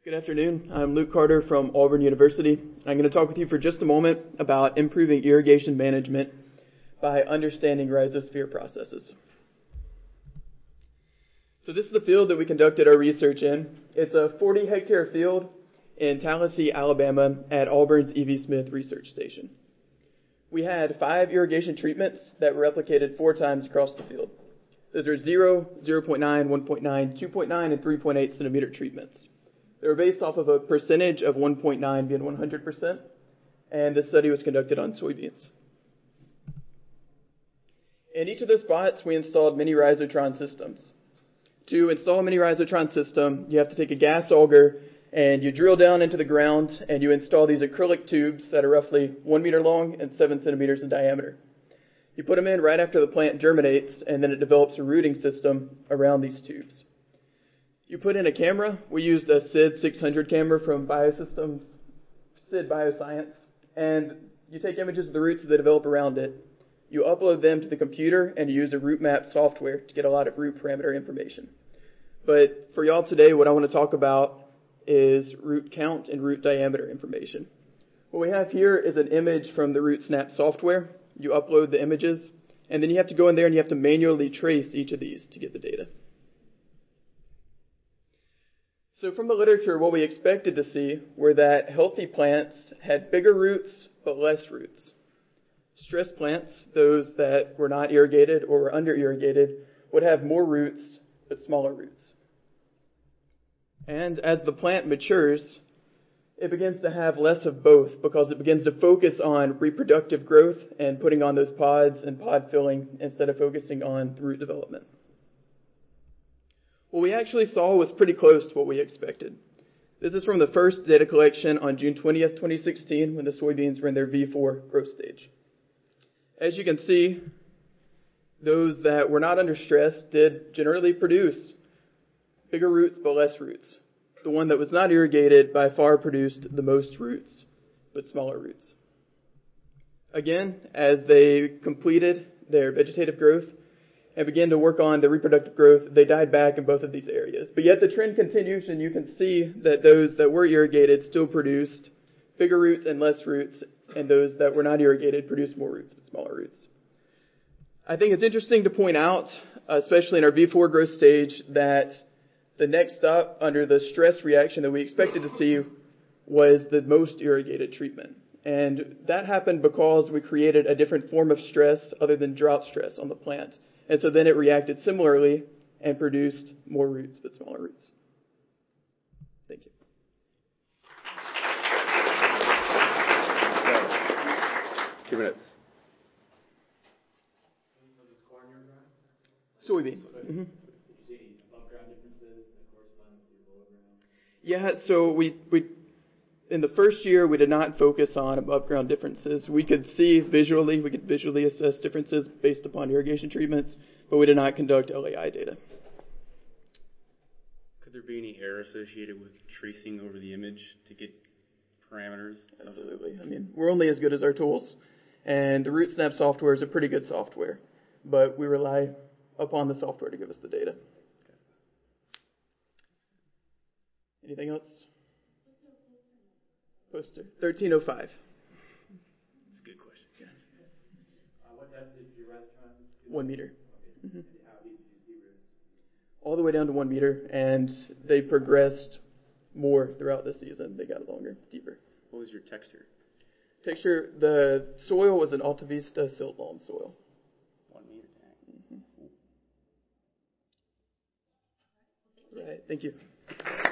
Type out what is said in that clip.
Good afternoon. I'm Luke Carter from Auburn University. I'm going to talk with you for just a moment about improving irrigation management by understanding rhizosphere processes. So this is the field that we conducted our research in. It's a 40-hectare field in Tallahassee, Alabama at Auburn's E.V. Smith Research Station. We had 5 irrigation treatments that were replicated 4 times across the field. Those are 0, 0.9, 1.9, 2.9, and 3.8 centimeter treatments. They were based off of a percentage of 1.9 being 100%, and this study was conducted on soybeans. In each of those spots, we installed mini rhizotron systems. To install a mini rhizotron system, you have to take a gas auger and you drill down into the ground and you install these acrylic tubes that are roughly 1 meter long and 7 centimeters in diameter. You put them in right after the plant germinates, and then it develops a rooting system around these tubes. You put in a camera. We used a SID 600 camera from Biosystems, SID Bioscience, and you take images of the roots that develop around it. You upload them to the computer and you use a root map software to get a lot of root parameter information. But for y'all today, what I want to talk about is root count and root diameter information. What we have here is an image from the RootSnap software. You upload the images, and then you have to go in there and you have to manually trace each of these to get the data. So from the literature, what we expected to see were that healthy plants had bigger roots but less roots. Stressed plants, those that were not irrigated or were under-irrigated, would have more roots but smaller roots. And as the plant matures, it begins to have less of both because it begins to focus on reproductive growth and putting on those pods and pod filling instead of focusing on root development. What we actually saw was pretty close to what we expected. This is from the first data collection on June 20th, 2016, when the soybeans were in their V4 growth stage. As you can see, those that were not under stress did generally produce bigger roots but less roots. The one that was not irrigated by far produced the most roots but smaller roots. Again, as they completed their vegetative growth and began to work on the reproductive growth, they died back in both of these areas. But yet the trend continues, and you can see that those that were irrigated still produced bigger roots and less roots, and those that were not irrigated produced more roots but smaller roots. I think it's interesting to point out, especially in our V4 growth stage, that the next stop under the stress reaction that we expected to see was the most irrigated treatment. And that happened because we created a different form of stress other than drought stress on the plant. And so then it reacted similarly and produced more roots but smaller roots. Thank you. 2 minutes. Was this corn you were growing? Soybean. Did you see any above ground differences that correspond with your below ground? Yeah, so we in the first year, we did not focus on above ground differences. We could visually assess differences based upon irrigation treatments, but we did not conduct LAI data. Could there be any error associated with tracing over the image to get parameters? Absolutely. I mean, we're only as good as our tools, and the RootSnap software is a pretty good software, but we rely upon the software to give us the data. Okay. Anything else? Poster. 1305. That's a good question. Yeah. What depth did your restaurant do? 1 meter. Okay. Mm-hmm. How deep did you see roots? All the way down to 1 meter, and they progressed more throughout the season. They got longer, deeper. What was your texture? The soil was an Alta Vista silt loam soil. 1 meter. Mm-hmm. Right. Thank you.